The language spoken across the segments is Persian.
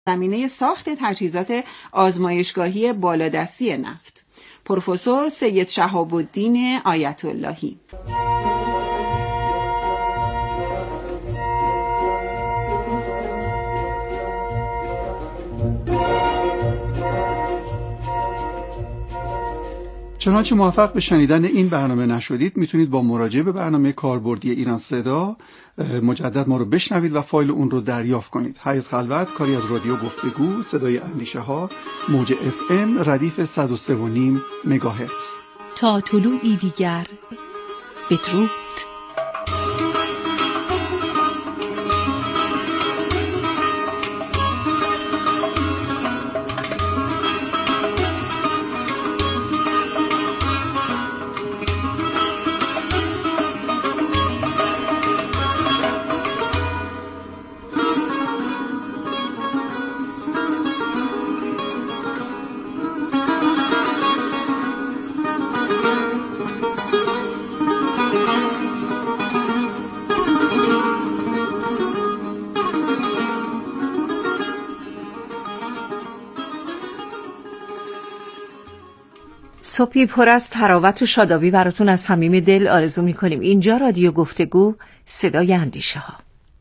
زمینه ساخت تجهیزات آزمایشگاهی بالادستی نفت. پروفسور سید شهاب الدین آیت اللهی. چنانچه موفق به شنیدن این برنامه نشدید، میتونید با مراجعه به برنامه کاربردی ایران صدا مجدد ما رو بشنوید و فایل اون رو دریافت کنید. حیات خلوت کاری از رادیو گفتگو صدای اندیشه ها، موج FM ردیف 103.5 مگاهرتز. تا طلوعی دیگر بدرود. صبحی پر از تراوت و شادابی براتون از صمیم دل آرزو می‌کنیم. اینجا رادیو گفتگو صدای اندیشه ها.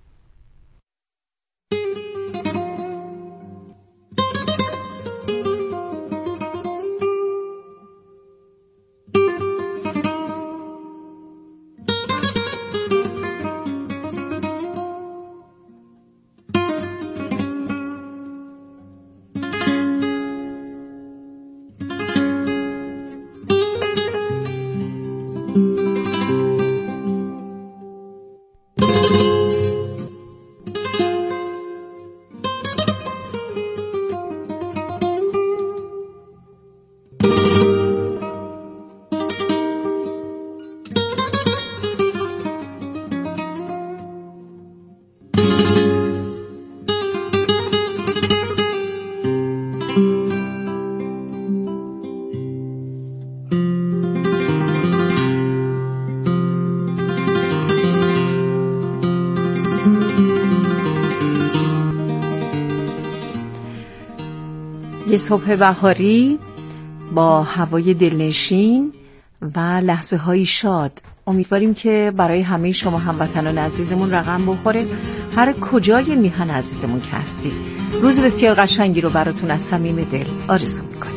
یه صبح بهاری با هوای دلنشین و لحظه های شاد. امیدواریم که برای همه شما هموطنان عزیزمون رقم بخوره هر کجای میهن عزیزمون که هستید. روز بسیار قشنگی رو براتون از صمیم دل آرزو میکنیم.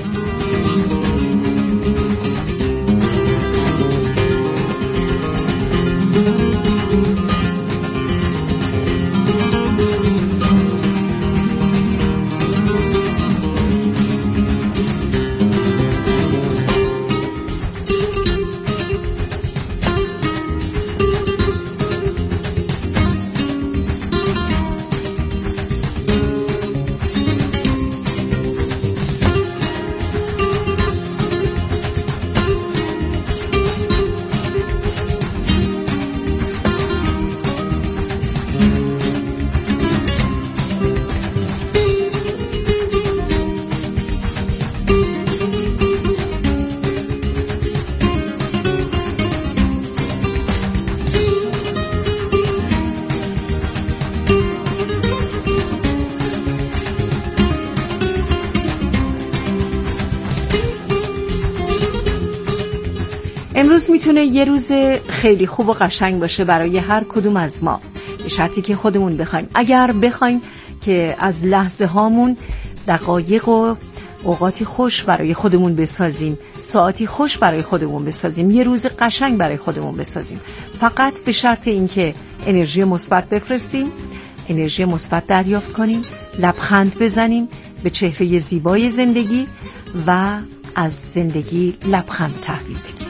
امروز میتونه یه روز خیلی خوب و قشنگ باشه برای هر کدوم از ما، به شرطی که خودمون بخوایم. اگر بخوایم که از لحظه هامون دقایق و اوقاتی خوش برای خودمون بسازیم، ساعتی خوش برای خودمون بسازیم، یه روز قشنگ برای خودمون بسازیم، فقط به شرط اینکه انرژی مثبت بفرستیم، انرژی مثبت دریافت کنیم، لبخند بزنیم به چهره زیبای زندگی و از زندگی لبخند تحویل بگیریم.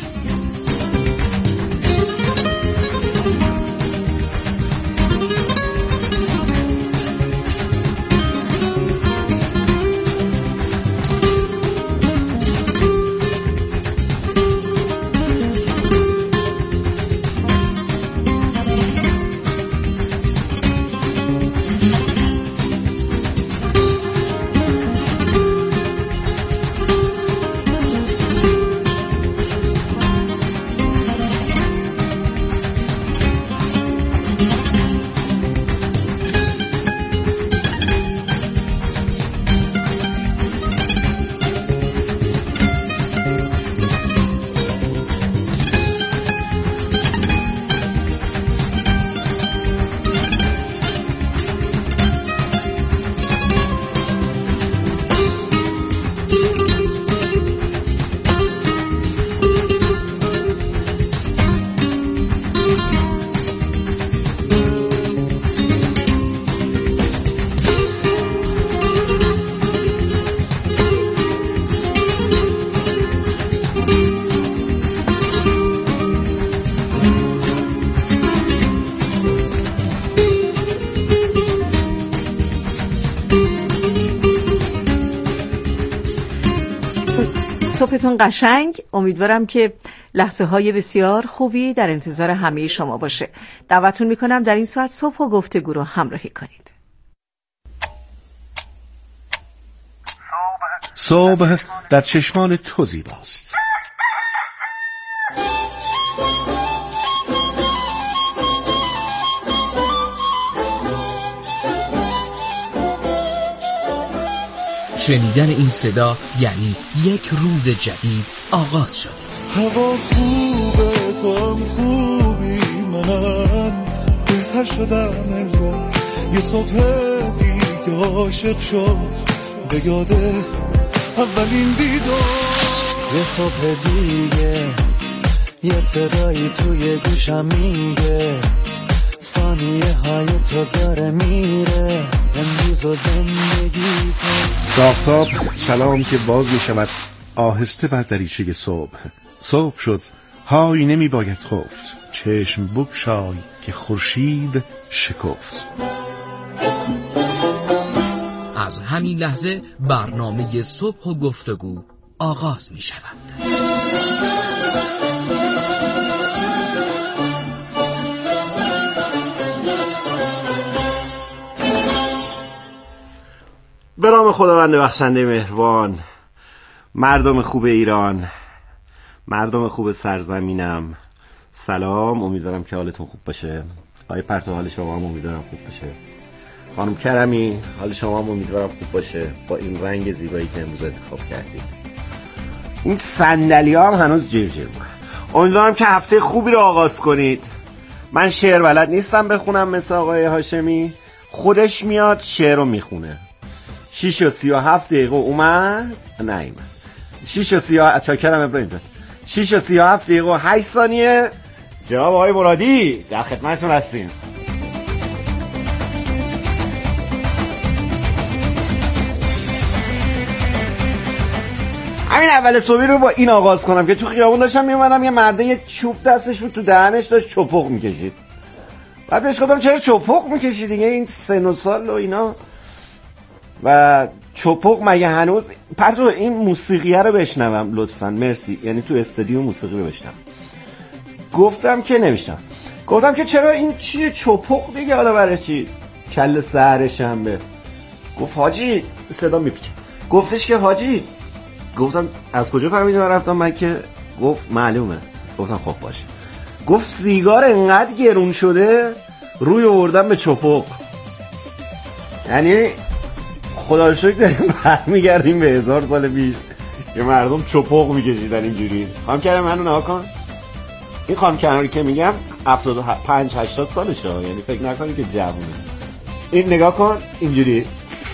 صبحتون قشنگ. امیدوارم که لحظه های بسیار خوبی در انتظار همه شما باشه. دعوتون میکنم در این ساعت صبح و گفتگو رو همراهی کنید. صبح در چشمان تو زیباست. شنیدن این صدا یعنی یک روز جدید آغاز شده. هوا خوبه، تو هم خوبی، منم بهتر شدم انگار. یه صبح دیگه عاشق شد، به یاده اولین دیدار. یه صبح دیگه یه صدایی توی گوشم میگه ثانیه های تو داره میره، امروز و زندگی کن. آفتاب سلام که باز می شود آهسته بر دریچه صبح. صبح شد، های نمی باید خفت، چشم بگشای که خورشید شکفت. از همین لحظه برنامه صبح و گفتگو آغاز می شود. به نام خداوند بخشنده مهربان، مردم خوب ایران، مردم خوب سرزمینم، سلام. امیدوارم که حالتون خوب باشه. آقای پرتو حال شما هم امیدوارم خوب باشه. خانم کرمی حال شما هم امیدوارم خوب باشه با این رنگ زیبایی که امروز انتخاب کردید. این صندلی ها هم هنوز جیر جیر میکنن. امیدوارم که هفته خوبی رو آغاز کنید. من شعر بلد نیستم بخونم مثل آقای هاشمی، خودش میاد شعر رو میخونه. 6:37 دقیقه اومد، نه ایمد 6:37 چاکرم ابراهیم جان. 6:37 دقیقه و 8 ثانیه. جناب آقای مرادی در خدمتتون هستیم. همین اول صبحی رو با این آغاز کنم که تو خیابون داشتم میومدم، یه مرده یه چوب دستش رو تو دهنش داشت چپق میکشید. بعد بهش گفتم چرا چپق میکشی دیگه، این سن و سال و اینا. و چپق مگه هنوز پرتو این موسیقیه رو بشنوم لطفاً، مرسی. یعنی تو استودیو موسیقی رو بشنوم. گفتم که نمیشنم. گفتم که چرا این چیه چپق دیگه، حالا برای چی کل سحر شنبه. گفت حاجی صدا میپیچه. گفتش که حاجی، گفتم از کجا فهمیدی من رفتم مکه؟ گفت معلومه. گفتم خب باشه. گفت سیگار انقدر گرون شده روی آوردن به چپق. یعنی خدا رو شکر داریم برمیگردیم به 1000 سال پیش که مردم چپق میکشیدن اینجوری. خانم کرم منو نها کن. این خانم کناری که میگم 75-80 سالشه، یعنی فکر نکنی که جوونه. این نگاه کن اینجوری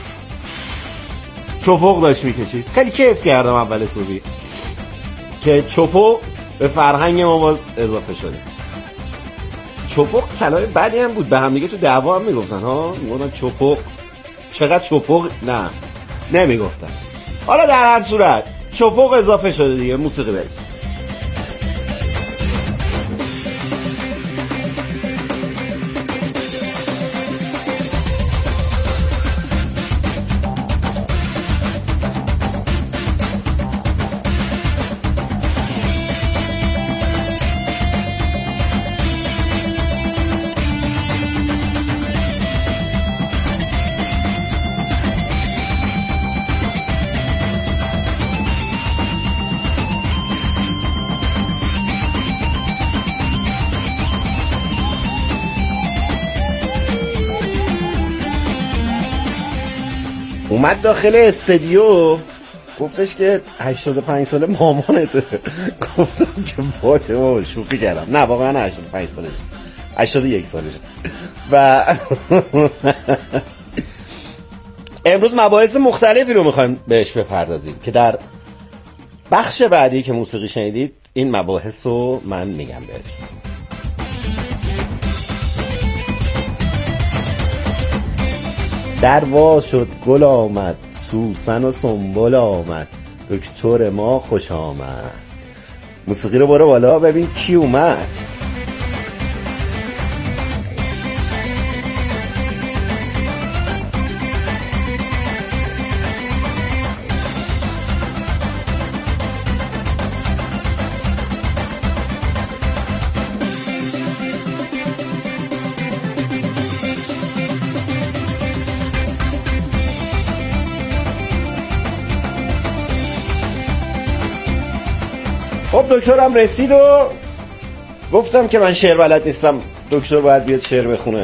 چپق داشت میکشید. خیلی کیف کردم اول صبحی که چپق به فرهنگ ما باز اضافه شده. چپق کلمه بدی هم بود، به هم دیگه تو دعوا هم میگفتن ها، میگفتن چپق چقدر چپق، نه نمیگفتن. حالا در هر صورت چپق اضافه شده دیگه. موسیقی برید. اومد داخل استودیو گفتش که 85 ساله مامانته. گفتم که باشه بابا شوخی کردم. نه واقعا 85 سالشه، 81 سالشه. و امروز مباحث مختلفی رو میخوایم بهش بپردازیم که در بخش بعدی که موسیقی شنیدید این مباحث رو من میگم بهش. در وا شد گل آمد، سوسن و سنبل آمد، دکتر ما خوش آمد. موسیقی رو برو بالا ببین کی اومد. خب دکترم رسید و گفتم که من شعر بلد نیستم، دکتر باید بیاد شعر بخونه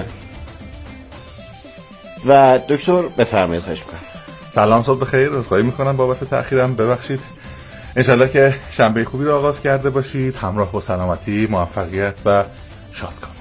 و دکتر بفرمایید. خواهش می‌کنم. سلام، صبح بخیر. عذرخواهی میکنم بابت تأخیرم، ببخشید. انشالله که شنبه خوبی رو آغاز کرده باشید، همراه با سلامتی، موفقیت و شادکامی.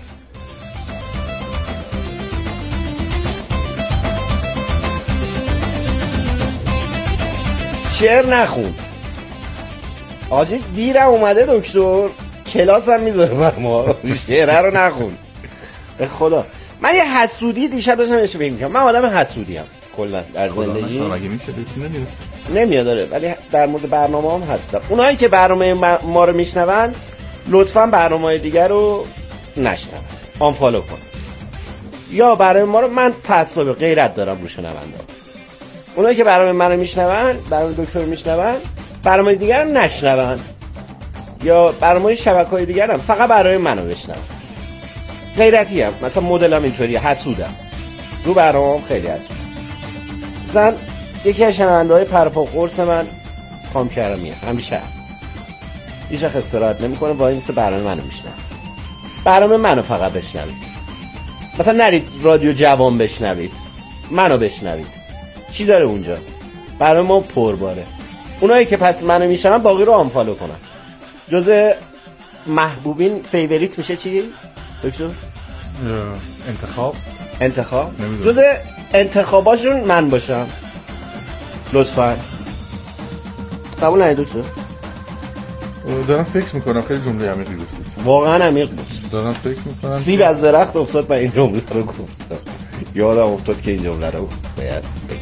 شعر نخوند آجی، دیرم اومده دکتر، کلاس هم میذاره بر ما، شعر رو نخوند. به خدا من یه حسودی دیشب داشتم اشتباه میکنم. من آدم حسودی ام کلا در زندگی، نمیاد داره، ولی در مورد برنامه هم هستم. اونایی که برنامه ما رو میشنون لطفاً برنامه‌های دیگر رو نشنون، آنفالو کن، یا برای ما رو، من تعصب غیرت دارم رو شنونده. اونایی که برنامه من رو میشنون، برنامه دکتر رو میشنون، برنامه دیگر رو نشنون، یا برنامه شبکه‌های دیگر هم فقط برای منو بشنون. غیرتی ام، مثلا مدلم اینطوریه، حسودم رو برنامه‌ام، خیلی حسودم. مثلا یکی از شنونده‌های پرپا قرص من خانم کرمیه، همیشه هست، هیچ وقت استراحت نمی‌کنه، وای میسه برنامه منو میشنوه. برنامه منو فقط بشنوید، مثلا نرید رادیو جوان بشنوید، منو بشنوید. چی داره اونجا؟ برنامه ما پرباره. اونایی که پس منو میشنون باقی رو آنفالو کنن. جزء محبوبین فیوریت میشه چی دکتر؟ انتخاب جزء انتخاباشون من باشم لطفاً. قبول نداری دکتر؟ دارم فکر میکنم. خیلی جمله عمیقی گفتید، واقعا عمیق بود. دارم فکر میکنم سیب از درخت افتاد و این جمله رو گفتم. یادم افتاد که این جمله رو باید بگم.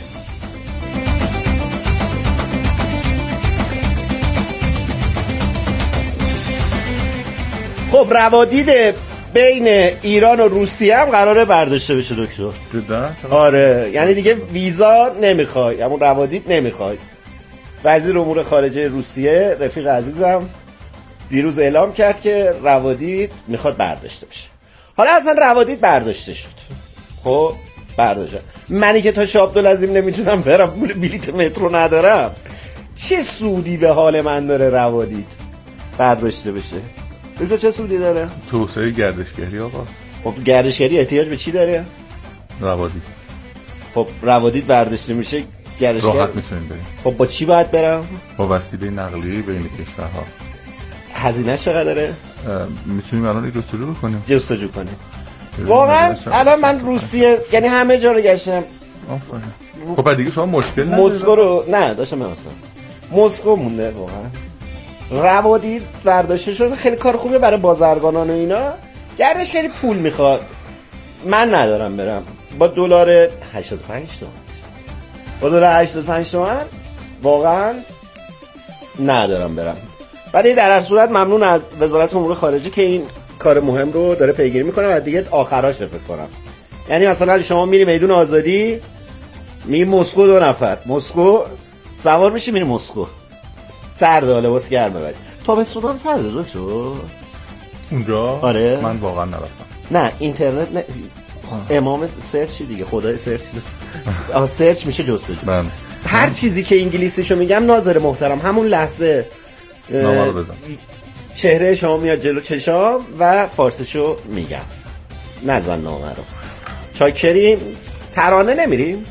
خب روادید بین ایران و روسیه هم قراره برداشته بشه دکتر. آره، یعنی دیگه ویزا نمیخوای، همون روادید نمیخوای. وزیر امور خارجه روسیه رفیق عزیزم دیروز اعلام کرد که روادید میخواد برداشته بشه. حالا اصلا روادید برداشته شد. خب برداشته. منی که تا شاه عبدالعظیم نمیتونم برم، پول بلیت مترو ندارم، چه سودی به حال من داره روادید برداشته بشه؟ دکتر چه سودی داره؟ توسعه گردشگری آقا. خب گردشگری احتیاج به چی داره؟ روادید. خب روادید برداشته میشه، گردشگری راحت میتونیم بریم. خب با چی باید برم؟ با وسیله نقلیه بین کشورها. هزینه چقدر داره؟ میتونیم الان جستجو کنیم. واقعا الان من روسیه، یعنی همه جا رو گشتم. خب بعد دیگه شما مشکل نداره؟ مسکو رو نه داشتم مثلا مسکو مونده. واقعا روادید برداشته شده، خیلی کار خوبه برای بازرگانان و اینا. گردشگری پول میخواد، من ندارم برم. با دلار 85 تومن، با دلار 85 تومن واقعا ندارم برم. ولی در هر صورت ممنون از وزارت امور خارجه که این کار مهم رو داره پیگیری میکنه و دیگه آخراش فکر کنم. یعنی مثلا شما میری میدون آزادی، میری مسکو، 2 نفر مسکو سوار میشی میری مسکو، سرده، لباس گرم ببری. تابستون سرده دکتر اونجا؟ آره من واقعا نرفتم. نه اینترنت نه، امام سرچی دیگه، خدای سرچ سرچ میشه جستجو. هر چیزی که انگلیسیشو میگم ناظر محترم همون لحظه نامه رو بزن، چهره شما میاد جلو چشام و فارسیشو میگم، نزن نامه رو. چاکریم. ترانه نمیریم؟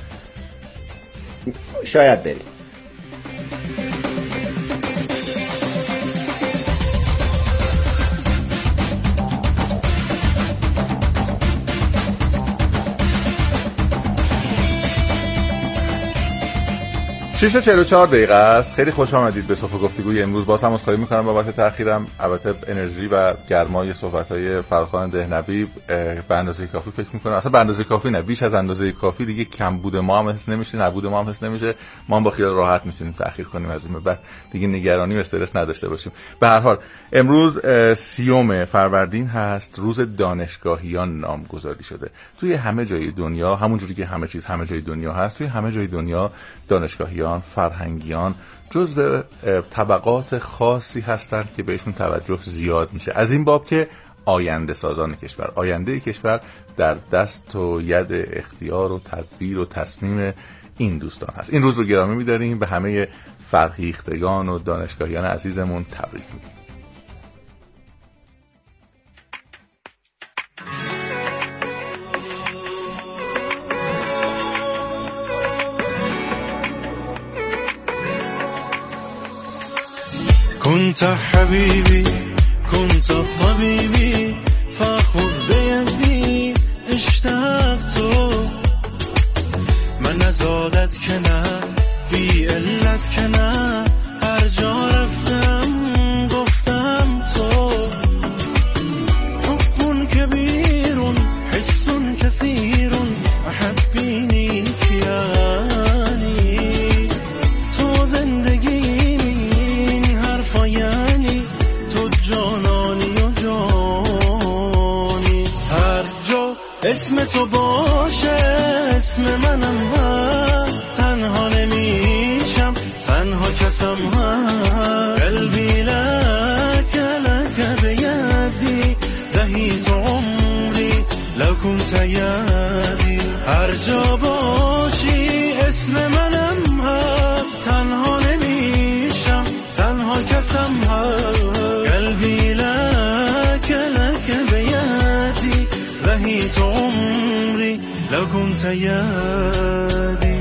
شاید بریم. شیش 44 دقیقه است. خیلی خوش آمدید به صفحه گفتگوی امروز. باز هم عذرخواهی می‌کنم بابت تأخیرم. البته انرژی و گرمای صحبت‌های فرخان دهنوی به اندازه کافی فکر می‌کنم، اصلا به اندازه کافی نه، بیش از اندازه کافی دیگه کمبود ما هم حس نمیشه، نبود ما هم حس نمیشه. ما هم با خیال راحت می‌تونیم تأخیر کنیم، از این به بعد دیگه نگرانی و استرس نداشته باشیم. به هر حال امروز 30 فروردین هست، روز دانشگاهیان نامگذاری شده. توی همه جای دنیا، همونجوری که همه چیز همه جای دنیا هست، توی همه جای دنیا دانشگاهیان، فرهنگیان جزو طبقات خاصی هستند که بهشون توجه زیاد میشه. از این باب که آینده سازان کشور، آینده کشور در دست و ید اختیار و تدبیر و تصمیم این دوستان هست. این روز رو گرامی می‌داریم، به همه فرهیختگان و دانشگاهیان عزیزمون تبریک میگیم. كنت حبيبي كنت طبيبي فخذ بيدي اشتقت من نزادت کنه بی علت کنه هر جا رفتم گفتم تو حب كبير حس كثير احبيني كياني تو زندگی یعنی تو جانانی و جانی هر جا اسم تو باشه اسم منم هست تنها نمیشم تنها کسم هست قلبی لک لک بیدی دهیت عمری لو كنت یدی هر جا باشی اسم منم هست تنها نمیشم تنها کسم هست قلبی لک لک بیدی رهیت عمری لو كنت یدی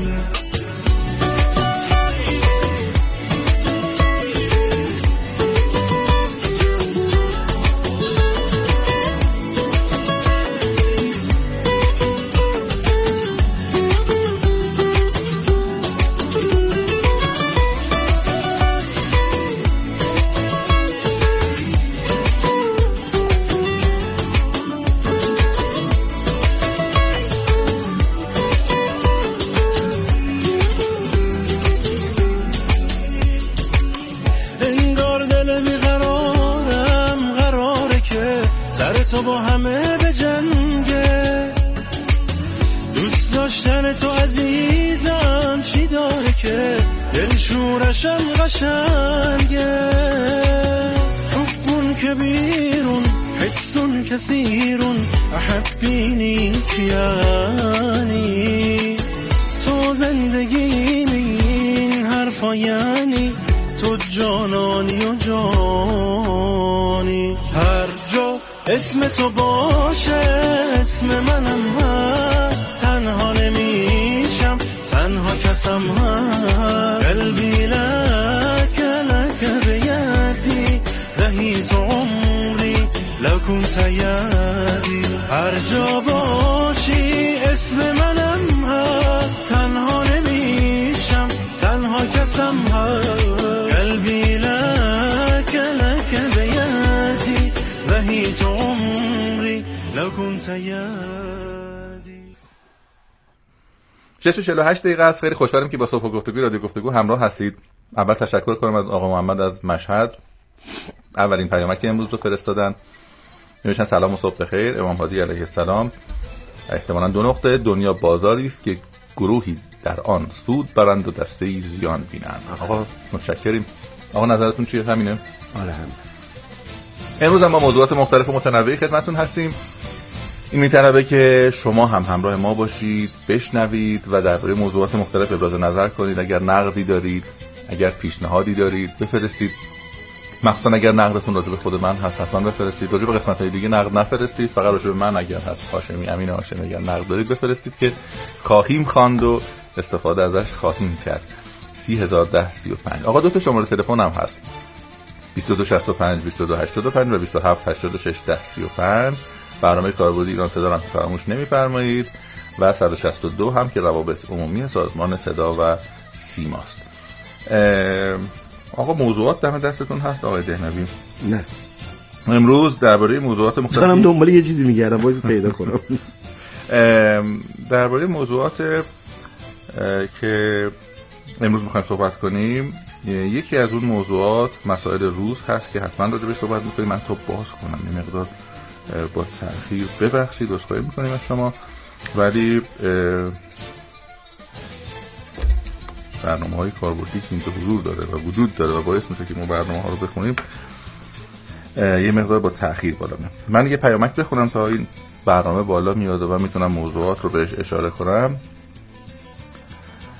تو با همه به جنگه دوست داشتن تو عزیزم چی داره که دل شورشم قشنگه حب كبير حس كثير احبيني كياني تو زندگی این حرفا یعنی تو جانانی و جانی هر جا اسم تو باشه اسم منم هست تنها نمیشم تنها کسم هست قلبی لک لک بیدی رهیت عمری لو كنت یدی هر جا باشی اسم منم هست تنها نمیشم تنها کسم هست قلبی لک لک بیدی رهیت عمری لو كنت یدی 6:48 دقیقه است. خیلی خوشحالم که با صبح گفتگو رادیو گفتگو همراه هستید. اول تشکر کنم از آقا محمد از مشهد، اولین پیامک امروز رو فرستادن. نوشتن سلام و صبح بخیر. امام هادی علیه السلام احتمالاً 2 نقطه دنیا بازاری است که گروهی در آن سود برند و دسته‌ای زیان بینند. آقا متشکریم. آقا نظرتون چیه؟ همینه؟ آره همین. امروز هم با موضوعات مختلف و متنوعی خدمتتون هستیم. این می‌طلبه که شما هم همراه ما باشید، بشنوید و درباره موضوعات مختلف ابراز نظر کنید. اگر نقدی دارید، اگر پیشنهادی دارید بفرستید. مخصوصا اگر نقدتون راجع به خود من هست حتما بفرستید. راجع به قسمت‌های دیگه نقد نفرستید، فقط راجع به من اگر هست هاشمی امین هاشمی اگر نقد دارید بفرستید که خواهیم خواند و استفاده ازش خواهیم کرد. 301035. آقا 2 شماره تلفن هم هست. 2265 2285 و 2786 1035. برنامه کاربردی ایران صدا را فراموش نمی‌فرمایید و 162 هم که روابط عمومی سازمان صدا و سیماست. آقا موضوعات دم دستتون هست آقای دهنوی؟ نه امروز درباره موضوعات مختلف دارم دنبال یه چیزی میگردم باید پیدا کنم. درباره موضوعات که امروز میخوایم صحبت کنیم، یکی از اون موضوعات مسائل روز هست که حتما راجع بهش صحبت میکنیم. من تا باز کنم یه مقدار با تأخیر ببخشید، عذرخواهی میکنیم از شما، ولی برنامه‌های کاربردی که اینجا حضور داره و وجود داره و باعث میشه که ما برنامه‌ها رو بخونیم یه مقدار با تأخیر بالا میاد. من یه پیامک بخونم تا این برنامه بالا میاد و میتونم موضوعات رو بهش اشاره کنم.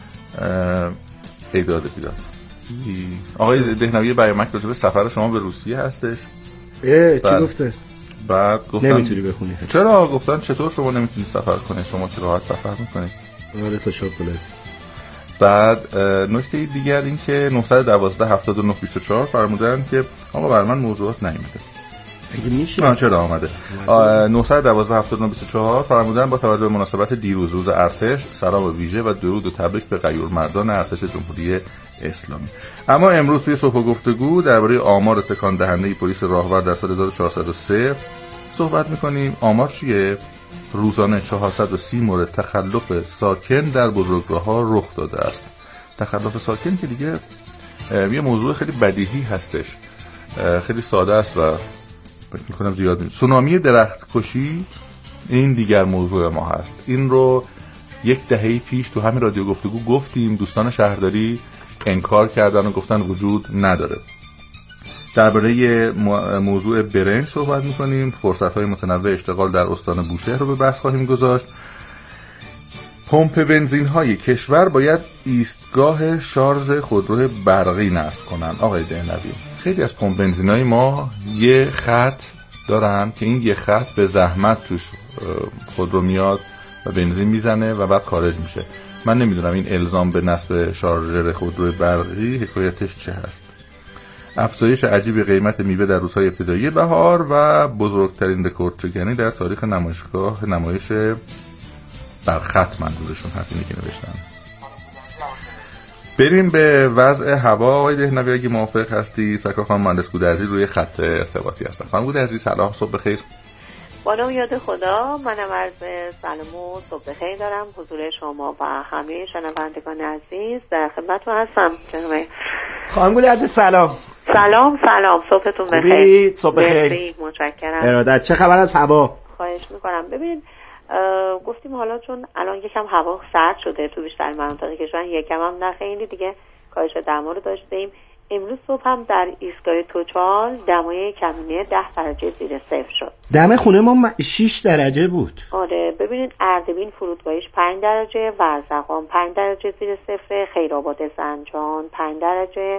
ایداد بیداد. آقای دهنوی بیامک راجع به سفر شما به روسیه هستش. چی گفته؟ بعد گفتن نمیتونی بخونی. چرا؟ گفتن چطور شما نمیتونید سفر کنید؟ شما که راحت سفر میکنید. آره تا شکلاتی. بعد نکته دیگر این که 912 79 24 فرمودن که آقا برای من موضوعات نیومده. اگه میشه چرا آمده؟ 912 79 24 فرمودن با توجه به مناسبت دیروز روز ارتش سلام ویژه و درود و تبریک به غیور مردان ارتش جمهوری اسلامی. اما امروز توی صبح گفتگو درباره آمار تکان دهنده پلیس راهور در سال 1403 صحبت می‌کنیم. آمار چیه؟ روزانه 430 مورد تخلف ساکن در بزرگراه‌ها رخ داده است. تخلف ساکن که دیگه یه موضوع خیلی بدیهی هستش، خیلی ساده است و فکر می‌کنم زیاد نیست. سونامی درخت کشی این دیگر موضوع ما هست. این رو یک دهه پیش تو همین رادیو گفتگو گفتیم، دوستان شهرداری انکار کردن و گفتن وجود نداره. درباره موضوع برنج صحبت می‌کنیم. فرصت‌های متنوع اشتغال در استان بوشهر رو به بحث خواهیم گذاشت. پمپ بنزین‌های کشور باید ایستگاه شارژ خودرو برقی نصب کنند. آقای دهنوی، خیلی از پمپ بنزین‌های ما یه خط دارن که این یه خط به زحمت توش خودرو میاد و بنزین میزنه و بعد خارج میشه. من نمیدونم این الزام به نصب شارژر خودرو برقی حکایتش چه هست. افزایش عجیب قیمت میوه در روزهای ابتدایی بهار و بزرگترین رکوردچگانی در تاریخ نمایش بر خط منظورشون هست، اینی که نوشتن. بریم به وضع هوا. آقای دهنوی اگه موافق هستی، سرکار خانم مهندس گودرزی روی خط ارتباطی هستن. خانم گودرزی سلام، صبح بخیر. بالا و یاد خدا، منم عرض سلام و صبح بخیر دارم حضور شما و همه شنوندگان عزیز. در خدمتتون هستم جناب خانم گودرزی. سلام. سلام، صبحتون بخیر. صبح بخیر. متشکرم. ارادت. چه خبر از هوا؟ خواهش میکنم. ببین گفتیم حالا چون الان یکم هوا سرد شده تو بیشتر مناطق کشور، یکم هم نه خیلی دیگه کاهش دما رو داشتیم. امروز صبح هم در ایستگاه توچال دمای کمینه 10 درجه زیر صفر شد. دم خونه ما 6 درجه بود. آره ببینید اردبیل فرودگاهیش 5 درجه، ورزقان 5 درجه زیر صفر، خیرآباد زنجان 5 درجه.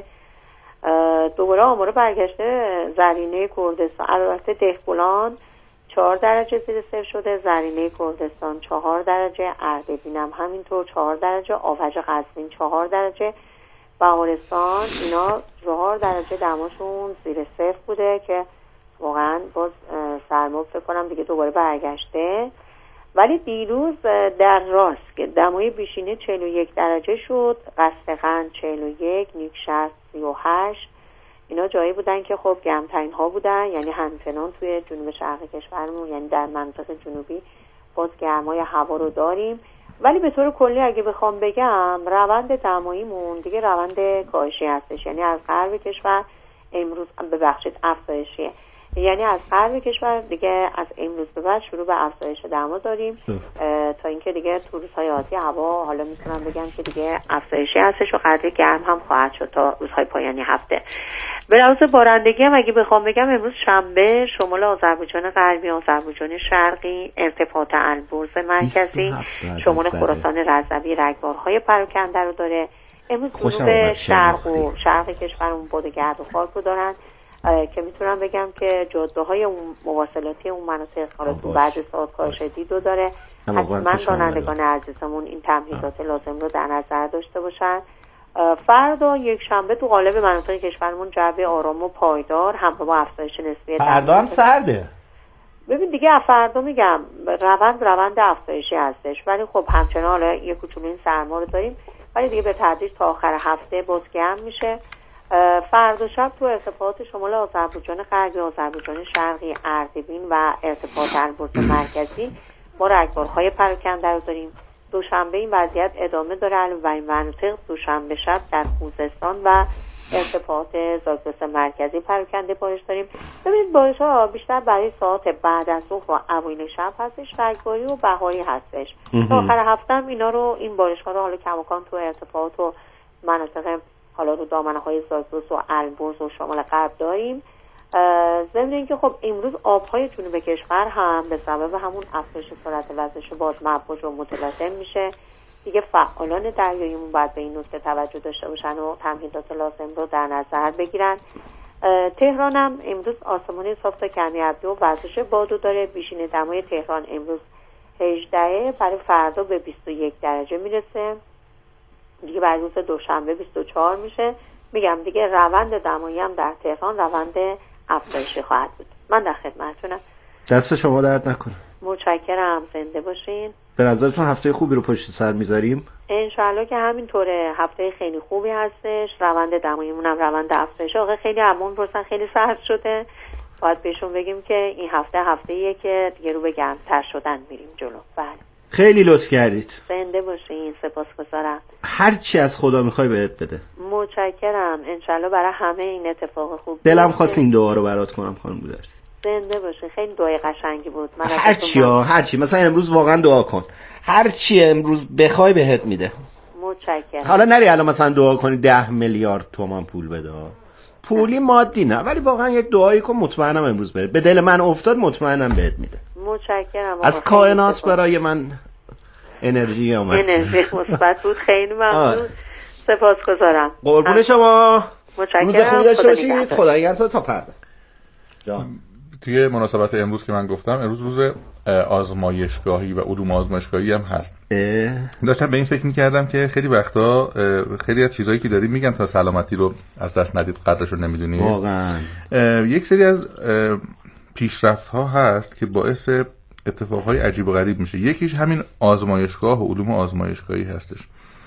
دوباره آمار برگشته زرینه کردستان، البته دهقلان 4 درجه زیر صفر شده، زرینه کردستان 4 درجه، اردبیل هم همینطور 4 درجه، آوج قزوین 4 درجه، بهارستان اینا 4 درجه دماشون زیر صفر بوده که واقعا باز سرما فکر کنم دیگه دوباره برگشته. ولی دیروز در راست که دمای بیشینه 41 درجه شد، قصدقند 41، نیکشهر 38. اینا جایی بودن که خب گرمترین ها بودن، یعنی همچنان توی جنوب شرق کشورمون، یعنی در منطقه جنوبی باز گرمای هوا رو داریم. ولی به طور کلی اگه بخوام بگم روند دماییمون دیگه روند کاهشی هستش، یعنی از غرب کشور امروز ببخشید افزایشیه، یعنی از غرب کشور دیگه از امروز به بعد شروع به افزایش دما داریم تا اینکه دیگه تو روزهای آتی هوا حالا میتونم بگم که دیگه افزایشی هستش و قدری گرم هم خواهد شد تا روزهای پایانی هفته. به لحاظ بارندگی هم اگه بخوام بگم امروز شنبه شمال آذربایجان غربی، آذربایجان شرقی، ارتفاعات البرز مرکزی، شمال خراسان رضوی رگبارهای پراکنده رو داره. امروز جنوب شرق و شرق کشورمون باد گرد و خاک رو دارن که میتونم بگم که جاده‌های اون مواصلاتی اون مناطق حالا تو بعد ساعت کاهش دیدو داره. حتما رانندگان عزیزمون این تمهیدات لازم رو در نظر داشته باشن. فردا یک شنبه تو قالب مناطق کشورمون جو آرام و پایدار همراه با افزایش نسبی فردا هم سرده. ببین دیگه فردا میگم روند افزایشی هستش، ولی خب همچنان حالا یه کوچولو این سرما رو داریم، ولی دیگه به تدریج تا آخر هفته باز گرم میشه. فردا شب تو ارتفاعات شمال آذربایجان غربی، آذربایجان شرقی، اردبیل و ارتفاعات البرز مرکزی ما رگبارهای پراکنده رو داریم. دوشنبه این وضعیت ادامه داره و این مناطق دوشنبه شب در خوزستان و ارتفاعات زاگرس مرکزی پراکنده بارش داریم. ببینید بارش ها بیشتر برای ساعت بعد از ظهر و اوایل شب هستش، رگباری و بهاری هستش. تا آخر هفته هم این بارش ها رو حالا کماکان تو ارتفاعات و مناطق حالا رو دامنه های زاگرس و البرز و شمال غرب داریم. ضمن اینکه خب امروز آبهای جنوب کشور هم به سبب همون افزایش سرعت وزش باد مبوج و متلاطم میشه. دیگه فعالان دریاییمون باید به این نکته توجه داشته باشن و تمهیدات لازم رو در نظر بگیرن. تهران هم امروز آسمانی صاف تا کمی ابری و وزش بادو داره. بیشین دمای تهران امروز 18، برای فردا به 21 درجه میرسه، دیگه برای روز دوشنبه 24 میشه. میگم دیگه روند دمایی هم در تهران روند افزایشی خواهد بود. من در خدمتتونم. دست شما درد نکنه. متشکرم، زنده باشین. به نظرتون هفته خوبی رو پشت سر میذاریم؟ انشالله که همینطوره، هفته خیلی خوبی هستش. روند دماییمون هم روند افزایش. آقا خیلی همون پرسن خیلی سرد شده، باید بهشون بگیم که این هفته‌ایه که دیگه رو به گرم‌تر شدن میریم جلو. بله خیلی لطف کردید. زنده باشین، سپاسگزارم. هر چی از خدا میخوای بهت بده. متشکرم، انشالله برای همه این اتفاق خوب. دلم خواست این دعا رو برات کنم خانم گودرزی. زنده باشین، خیلی دعای قشنگی بود. من هر چی مثلا امروز واقعا دعا کن، هر چی امروز بخوای بهت میده. متشکرم. حالا نری الان مثلا دعا کنی 10 میلیارد تومان پول بده، پولی مادی نه، ولی واقعا یک دعایی کن، مطمئنم امروز بهت به دل من افتاد، مطمئنم بهت میده. متشکرم. از کائنات برای من انرژی اومد. انرژی مثبت بود، خیلی ممنون. سپاسگزارم. قربون شما. متشکرم. روز خوبی داشته باشید. خدا نگهدار تا فردا. توی مناسبت امروز که من گفتم، امروز روز آزمایشگاهی و علوم آزمایشگاهی هم هست. داشتم به این فکر می‌کردم که خیلی وقتا خیلی از چیزایی که داریم میگن تا سلامتی رو از دست ندید قدرش رو نمیدونی. واقعا یک سری از پیشرفت‌ها هست که باعث اتفاقهای عجیب و غریب میشه. یکیش همین آزمایشگاه و علوم آزمایشگاهی هستش.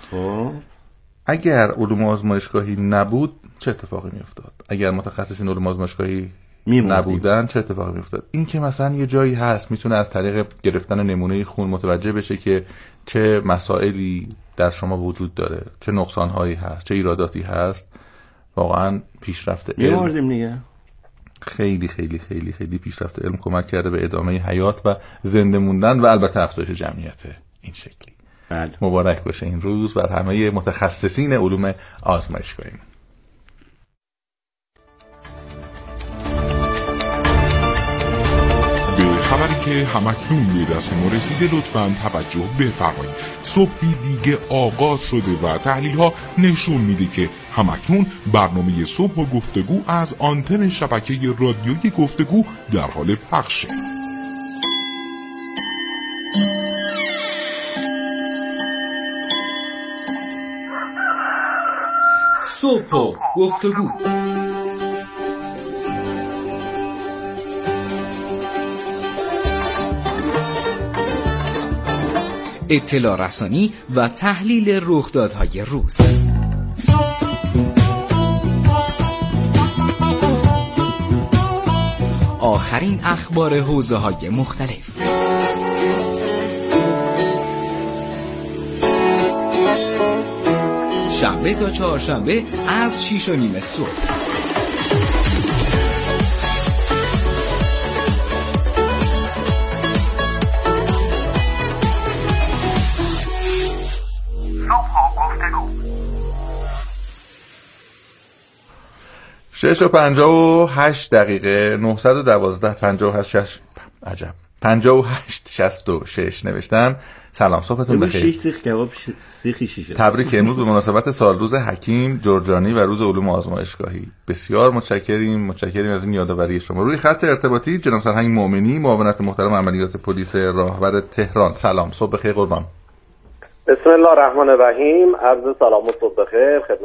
اگر علوم آزمایشگاهی نبود چه اتفاقی میافتاد؟ اگر متخصصین علوم آزمایشگاهی نبودن چه اتفاقی میافتاد؟ این که مثلا یه جایی هست میتونه از طریق گرفتن نمونه خون متوجه بشه که چه مسائلی در شما وجود داره، چه نقصانهایی هست، چه ایراداتی هست. واقعا پیشرفت علم دیگه خیلی خیلی خیلی خیلی پیشرفت علم کمک کرده به ادامه حیات و زنده موندن و البته افزایش جمعیت این شکلی. بله. مبارک باشه این روز بر همه متخصصین علوم آزمایشگاهی. خبری که همکنون به دست ما رسیده لطفاً توجه بفرمایید. صبحی دیگه آغاز شده و تحلیل‌ها نشون میده که همکنون برنامه صبح و گفتگو از آنتن شبکه رادیویی گفتگو در حال پخشه. صبح و گفتگو. اطلاع رسانی و تحلیل رخدادهای روز. آخرین اخبار حوزه‌های مختلف. شنبه تا چهارشنبه از 6:30 صبح. شش و 58 دقیقه 912 58 عجب 58 66 نوشتم. سلام، صبحتون بخیر. سیخ کباب سیخی شیشه. تبریک امروز به مناسبت سالروز حکیم جرجانی و روز علوم آزمایشگاهی. بسیار متشکریم از این یادآوری شما. روی خط ارتباطی جناب سرهنگ مومنی، معاونت محترم عملیات پلیس راهور تهران. سلام، صبح بخیر قربان. بسم الله الرحمن الرحیم. عرض سلام و صبح بخیر خدمت